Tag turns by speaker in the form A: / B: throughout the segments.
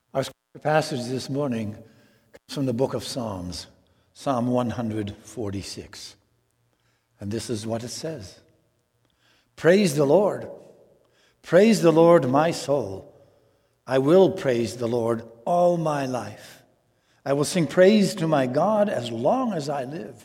A: Our scripture passage this morning comes from the book of Psalms, Psalm 146. And this is what it says. Praise the Lord. Praise the Lord, my soul. I will praise the Lord all my life. I will sing praise to my God as long as I live.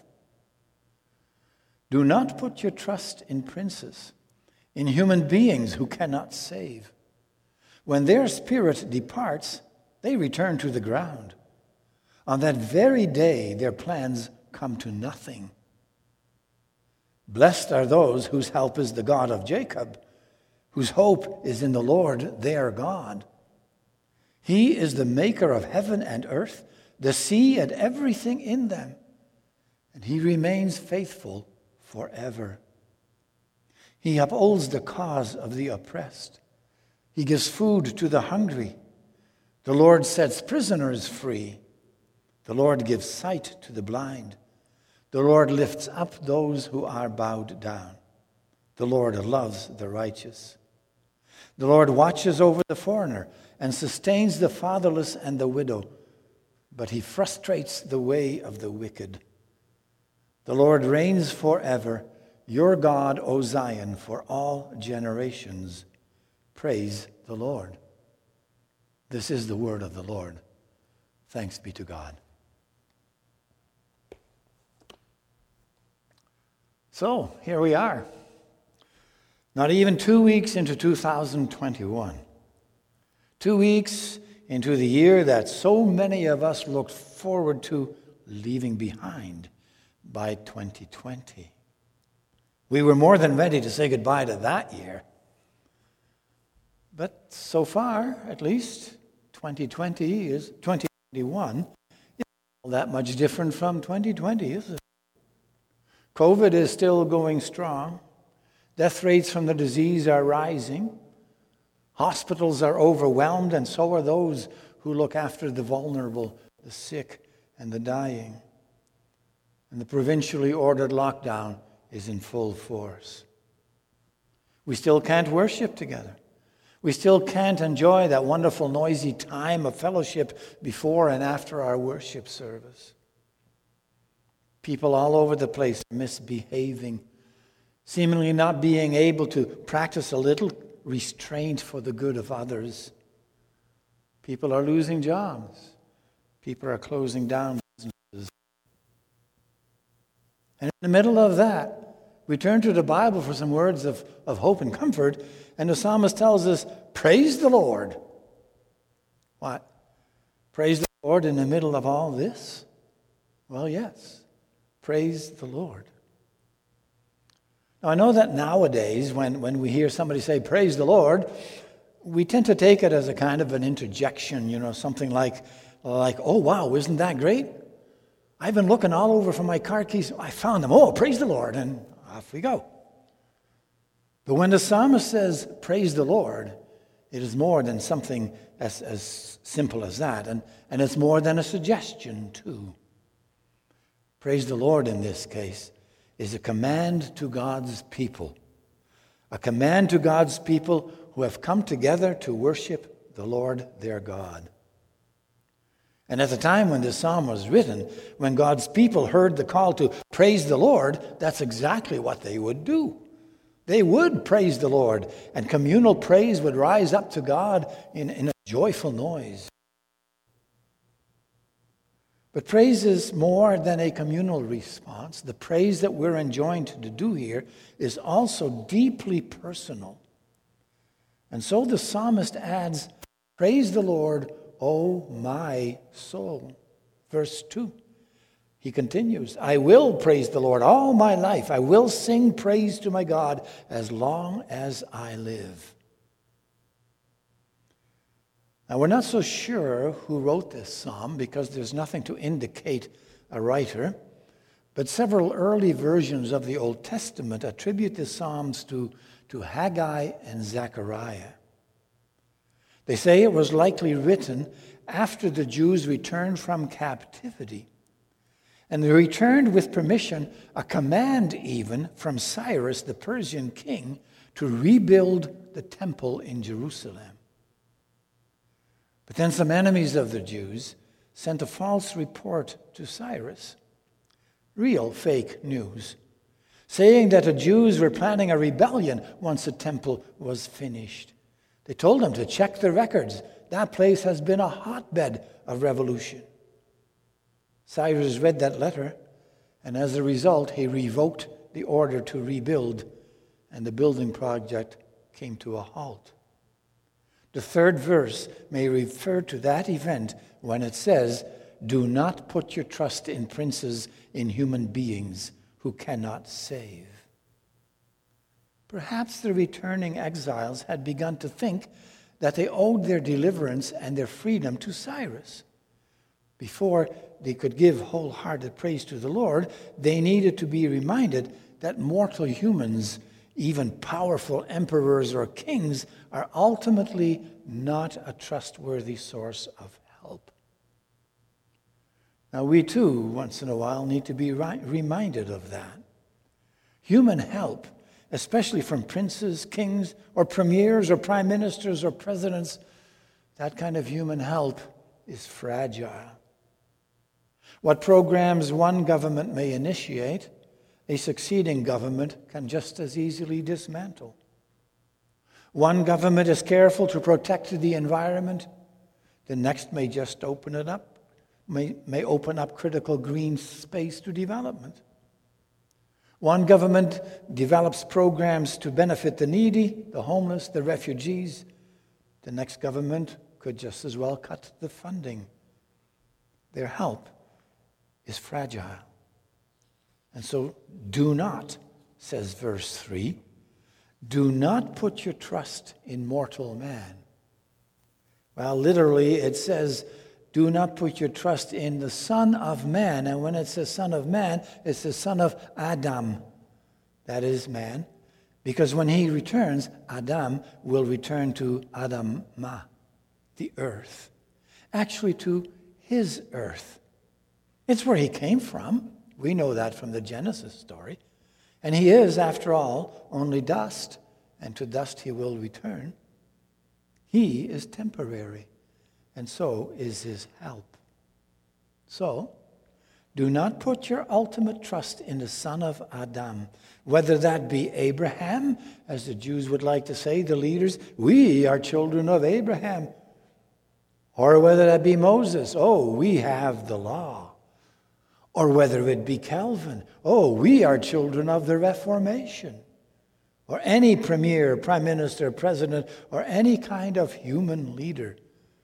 A: Do not put your trust in princes, in human beings who cannot save. When their spirit departs, they return to the ground. On that very day, their plans come to nothing. Blessed are those whose help is the God of Jacob, whose hope is in the Lord their God. He is the maker of heaven and earth, the sea and everything in them, and he remains faithful forever. He upholds the cause of the oppressed. He gives food to the hungry. The Lord sets prisoners free. The Lord gives sight to the blind. The Lord lifts up those who are bowed down. The Lord loves the righteous. The Lord watches over the foreigner and sustains the fatherless and the widow, but he frustrates the way of the wicked. The Lord reigns forever, your God, O Zion, for all generations. Praise the Lord. This is the word of the Lord. Thanks be to God. So, here we are. Not even 2 weeks into 2021. 2 weeks into the year that so many of us looked forward to leaving behind by 2020. We were more than ready to say goodbye to that year. But so far, at least, 2021 is not that much different from 2020, is it? COVID is still going strong. Death rates from the disease are rising. Hospitals are overwhelmed, and so are those who look after the vulnerable, the sick, and the dying. And the provincially ordered lockdown is in full force. We still can't worship together. We still can't enjoy that wonderful, noisy time of fellowship before and after our worship service. People all over the place are misbehaving, seemingly not being able to practice a little restraint for the good of others. People are losing jobs. People are closing down businesses. And in the middle of that, we turn to the Bible for some words of hope and comfort, and the psalmist tells us, praise the Lord. What? Praise the Lord in the middle of all this? Well, yes. Praise the Lord. Now, I know that nowadays, when we hear somebody say, praise the Lord, we tend to take it as a kind of an interjection, something like, oh, wow, isn't that great? I've been looking all over for my car keys. I found them. Oh, praise the Lord, and off we go. But when the psalmist says, praise the Lord, it is more than something as simple as that, and it's more than a suggestion, too. Praise the Lord in this case is a command to God's people. A command to God's people who have come together to worship the Lord their God. And at the time when this psalm was written, when God's people heard the call to praise the Lord, that's exactly what they would do. They would praise the Lord, and communal praise would rise up to God in a joyful noise. But praise is more than a communal response. The praise that we're enjoined to do here is also deeply personal. And so the psalmist adds, praise the Lord, O my soul. Verse 2, he continues, I will praise the Lord all my life. I will sing praise to my God as long as I live. Now, we're not so sure who wrote this psalm because there's nothing to indicate a writer, but several early versions of the Old Testament attribute the psalms to Haggai and Zechariah. They say it was likely written after the Jews returned from captivity, and they returned with permission, a command even from Cyrus, the Persian king, to rebuild the temple in Jerusalem. But then some enemies of the Jews sent a false report to Cyrus, real fake news, saying that the Jews were planning a rebellion once the temple was finished. They told him to check the records. That place has been a hotbed of revolution. Cyrus read that letter, and as a result, he revoked the order to rebuild, and the building project came to a halt. The third verse may refer to that event when it says, "Do not put your trust in princes, in human beings who cannot save." Perhaps the returning exiles had begun to think that they owed their deliverance and their freedom to Cyrus. Before they could give wholehearted praise to the Lord, they needed to be reminded that mortal humans, even powerful emperors or kings, are ultimately not a trustworthy source of help. Now, we too, once in a while, need to be reminded of that. Human help, especially from princes, kings, or premiers, or prime ministers, or presidents, that kind of human help is fragile. What programs one government may initiate, a succeeding government can just as easily dismantle. One government is careful to protect the environment, the next may just open it up, may open up critical green space to development. One government develops programs to benefit the needy, the homeless, the refugees. The next government could just as well cut the funding. Their help is fragile. And so do not, says verse 3, do not put your trust in mortal man. Well, literally it says, do not put your trust in the Son of Man. And when it says Son of Man, it's the son of Adam. That is man. Because when he returns, Adam will return to Adamah, the earth. Actually to his earth. It's where he came from. We know that from the Genesis story. And he is, after all, only dust, and to dust he will return. He is temporary, and so is his help. So, do not put your ultimate trust in the son of Adam, whether that be Abraham, as the Jews would like to say, the leaders, we are children of Abraham, or whether that be Moses, oh, we have the law. Or whether it be Calvin, oh, we are children of the Reformation. Or any premier, prime minister, president, or any kind of human leader.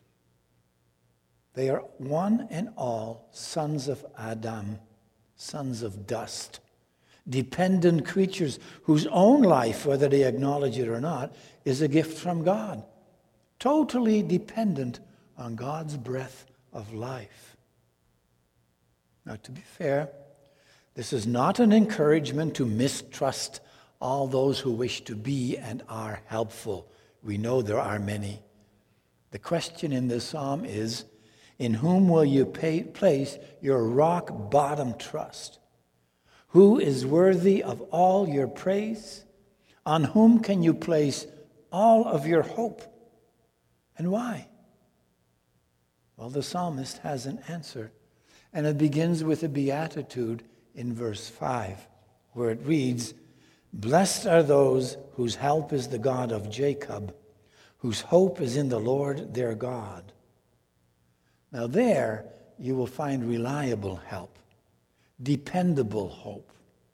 A: They are one and all sons of Adam, sons of dust, dependent creatures whose own life, whether they acknowledge it or not, is a gift from God. Totally dependent on God's breath of life. Now, to be fair, this is not an encouragement to mistrust all those who wish to be and are helpful. We know there are many. The question in this psalm is, in whom will you place your rock-bottom trust? Who is worthy of all your praise? On whom can you place all of your hope? And why? Well, the psalmist has an answer. And it begins with a beatitude in verse 5, where it reads, "Blessed are those whose help is the God of Jacob, whose hope is in the Lord their God." Now there you will find reliable help, dependable hope.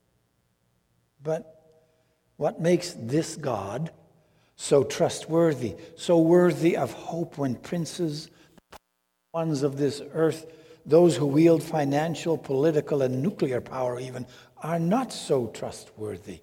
A: But what makes this God so trustworthy, so worthy of hope when princes, ones of this earth, those who wield financial, political, and nuclear power even, are not so trustworthy?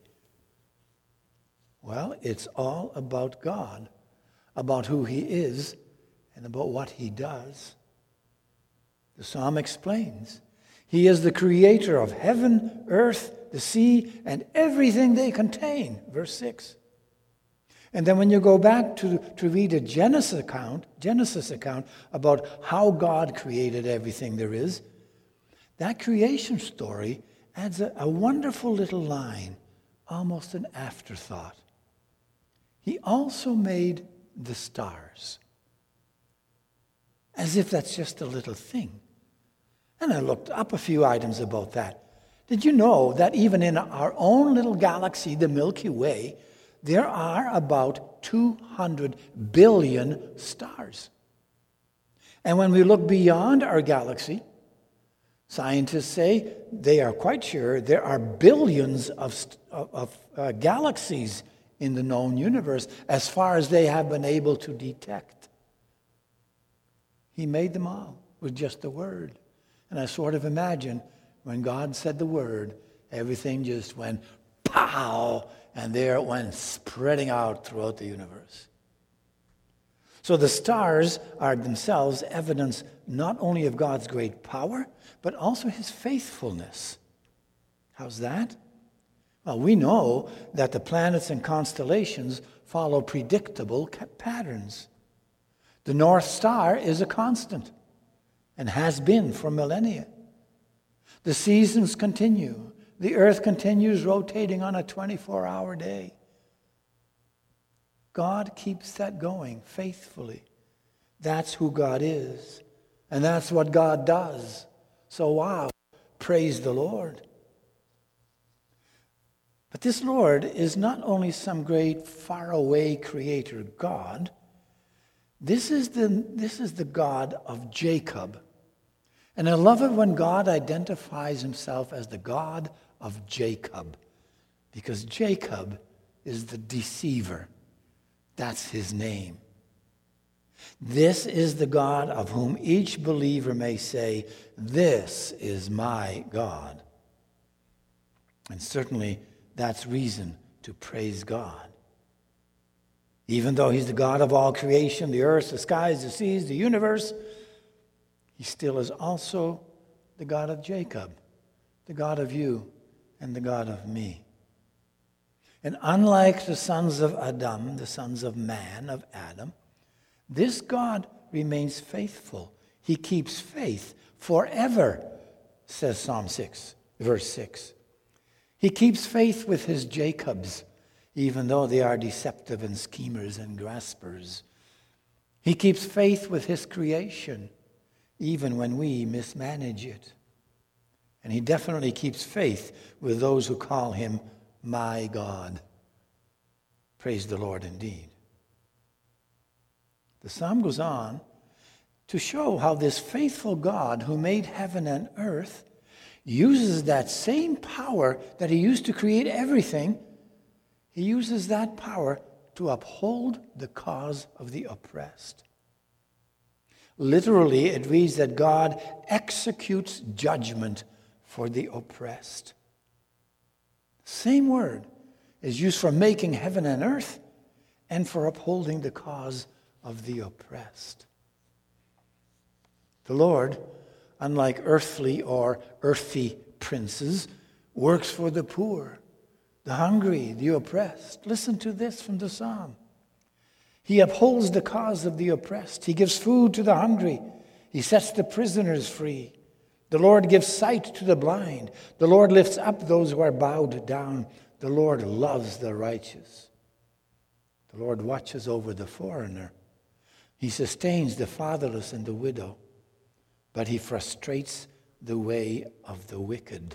A: Well, it's all about God, about who he is, and about what he does. The psalm explains, he is the creator of heaven, earth, the sea, and everything they contain. Verse 6. And then when you go back to read a Genesis account about how God created everything there is, that creation story adds a wonderful little line, almost an afterthought. He also made the stars. as if that's just a little thing. And I looked up a few items about that. Did you know that even in our own little galaxy, the Milky Way, there are about 200 billion stars? And when we look beyond our galaxy, scientists say they are quite sure there are billions of galaxies in the known universe as far as they have been able to detect. He made them all with just the word. And I sort of imagine when God said the word, everything just went pow, and there it went spreading out throughout the universe. So the stars are themselves evidence not only of God's great power, but also his faithfulness. How's that? Well, we know that the planets and constellations follow predictable patterns. The North Star is a constant and has been for millennia. The seasons continue. The earth continues rotating on a 24-hour day. God keeps that going faithfully. That's who God is. And that's what God does. So wow, praise the Lord. But this Lord is not only some great faraway creator God. This is the God of Jacob. And I love it when God identifies himself as the God of Jacob, because Jacob is the deceiver. That's his name. This is the God of whom each believer may say, "This is my God." And certainly that's reason to praise God. Even though he's the God of all creation, the earth, the skies, the seas, the universe, he still is also the God of Jacob, the God of you, and the God of me. And unlike the sons of Adam, the sons of man, of Adam, this God remains faithful. He keeps faith forever, says Psalm 6, verse 6. He keeps faith with his Jacobs, even though they are deceptive and schemers and graspers. He keeps faith with his creation, even when we mismanage it. And he definitely keeps faith with those who call him my God. Praise the Lord indeed. The psalm goes on to show how this faithful God who made heaven and earth uses that same power that he used to create everything. He uses that power to uphold the cause of the oppressed. Literally, it reads that God executes judgment for the oppressed. Same word is used for making heaven and earth and for upholding the cause of the oppressed. The Lord, unlike earthly or earthy princes, works for the poor, the hungry, the oppressed. Listen to this from the psalm. He upholds the cause of the oppressed. He gives food to the hungry. He sets the prisoners free. The Lord gives sight to the blind. The Lord lifts up those who are bowed down. The Lord loves the righteous. The Lord watches over the foreigner. He sustains the fatherless and the widow, but he frustrates the way of the wicked.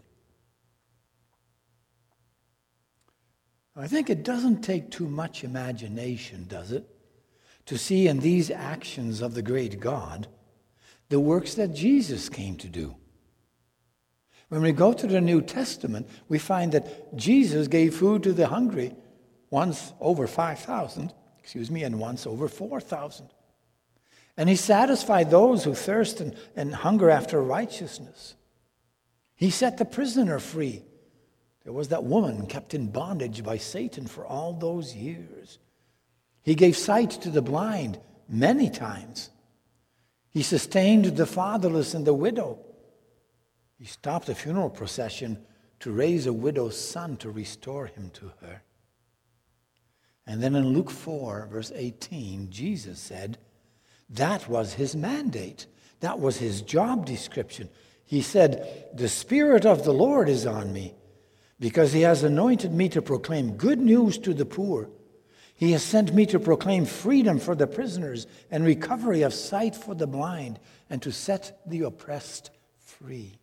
A: I think it doesn't take too much imagination, does it, to see in these actions of the great God the works that Jesus came to do. When we go to the New Testament, we find that Jesus gave food to the hungry, once over 5,000, and once over 4,000. And he satisfied those who thirst and hunger after righteousness. He set the prisoner free. There was that woman kept in bondage by Satan for all those years. He gave sight to the blind many times. He sustained the fatherless and the widow. He stopped a funeral procession to raise a widow's son to restore him to her. And then in Luke 4, verse 18, Jesus said, that was his mandate. That was his job description. He said, "The Spirit of the Lord is on me, because he has anointed me to proclaim good news to the poor. He has sent me to proclaim freedom for the prisoners and recovery of sight for the blind, and to set the oppressed free.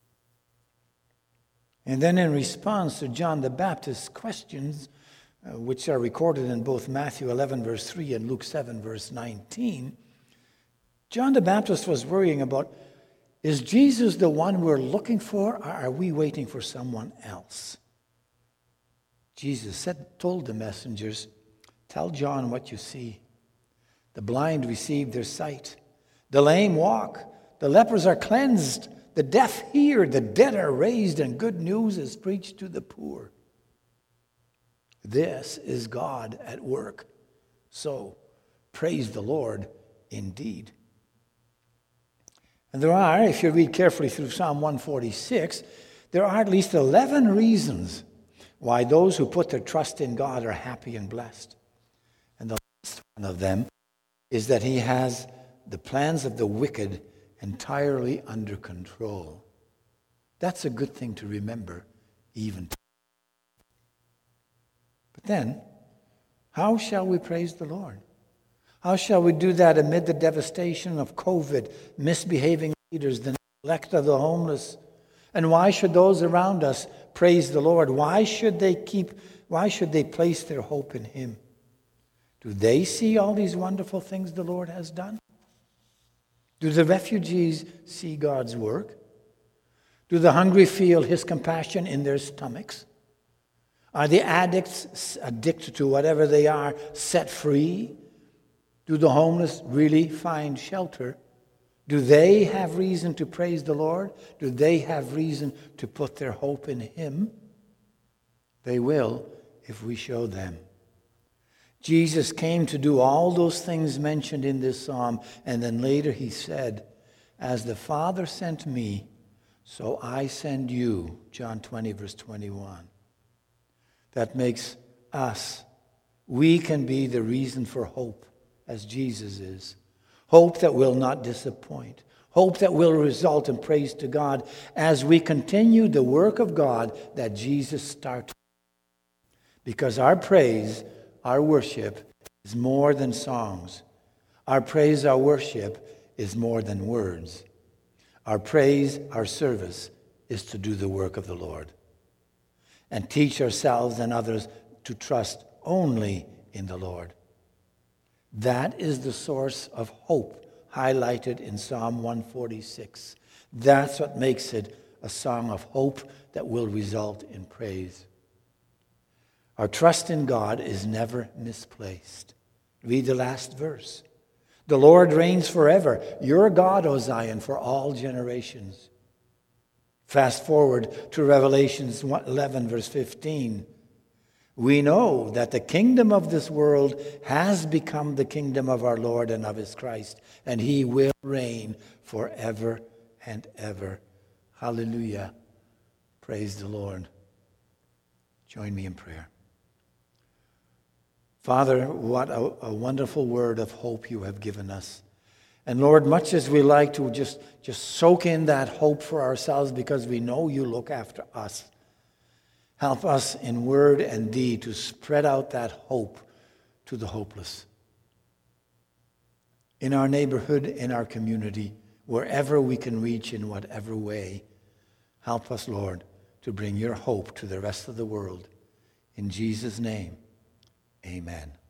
A: And then in response to John the Baptist's questions, which are recorded in both Matthew 11, verse 3 and Luke 7, verse 19, John the Baptist was worrying about, is Jesus the one we're looking for, or are we waiting for someone else? Jesus told the messengers, tell John what you see. The blind receive their sight. The lame walk. The lepers are cleansed. The deaf hear. The dead are raised, and good news is preached to the poor. This is God at work. So, praise the Lord indeed. And there are, if you read carefully through Psalm 146, there are at least 11 reasons why those who put their trust in God are happy and blessed. And the last one of them is that he has the plans of the wicked entirely under control. That's a good thing to remember even today. But then, how shall we praise the Lord? How shall we do that amid the devastation of COVID, misbehaving leaders, the neglect of the homeless? And why should those around us praise the Lord? Why should they place their hope in him? Do they see all these wonderful things the Lord has done? Do the refugees see God's work? Do the hungry feel his compassion in their stomachs? Are the addicts addicted to whatever they are set free? Do the homeless really find shelter? Do they have reason to praise the Lord? Do they have reason to put their hope in him? They will if we show them. Jesus came to do all those things mentioned in this psalm, and then later he said, as the Father sent me, so I send you, John 20, verse 21. That makes us, we can be the reason for hope, as Jesus is. Hope that will not disappoint. Hope that will result in praise to God as we continue the work of God that Jesus started. Because our praise, our worship, is more than songs. Our praise, our worship, is more than words. Our praise, our service, is to do the work of the Lord and teach ourselves and others to trust only in the Lord. That is the source of hope highlighted in Psalm 146. That's what makes it a song of hope that will result in praise. Our trust in God is never misplaced. Read the last verse. The Lord reigns forever. Your God, O Zion, for all generations. Fast forward to Revelation 11, verse 15. We know that the kingdom of this world has become the kingdom of our Lord and of his Christ, and he will reign forever and ever. Hallelujah. Praise the Lord. Join me in prayer. Father, what a wonderful word of hope you have given us. And Lord, much as we like to just soak in that hope for ourselves because we know you look after us, help us in word and deed to spread out that hope to the hopeless. In our neighborhood, in our community, wherever we can reach in whatever way, help us, Lord, to bring your hope to the rest of the world. In Jesus' name. Amen.